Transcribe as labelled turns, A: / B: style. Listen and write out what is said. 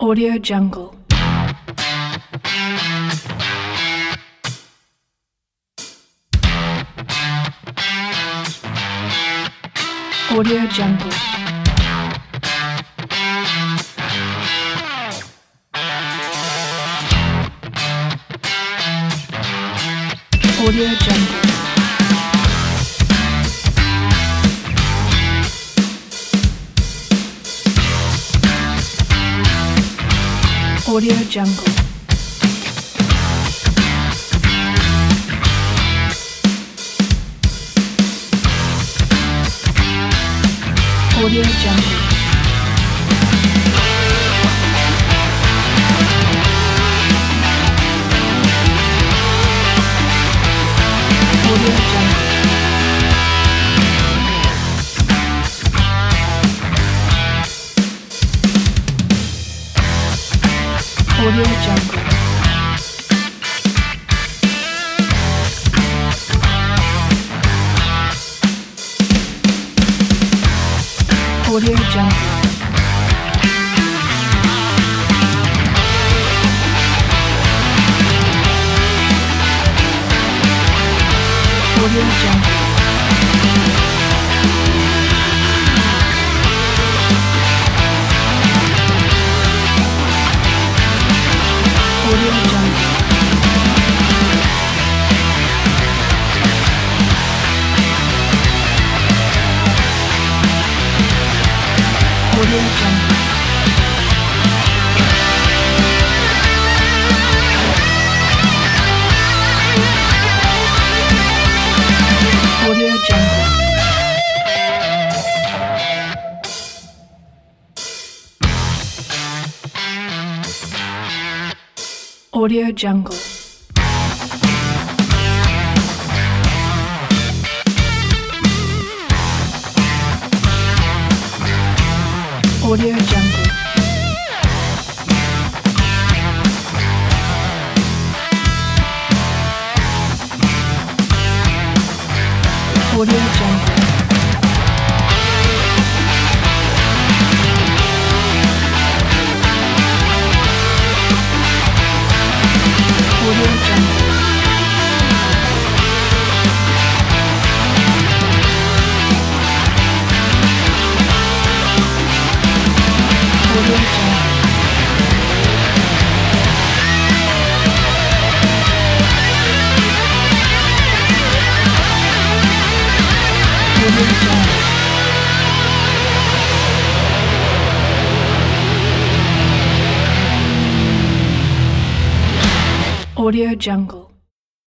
A: Audio Jungle. Audio Jungle. Audio Jungle. Audio Jungle. Audio Jungle. Audio Jungle. Audio Jungle. Audio Jungle. Audio Jungle. Audio Jungle. Audio Jungle. Audio Jungle. Audio Jungle. Audio Jungle. Audio Jungle. Audio Jungle. Audio Jungle. Audio Jungle. Audio Jungle.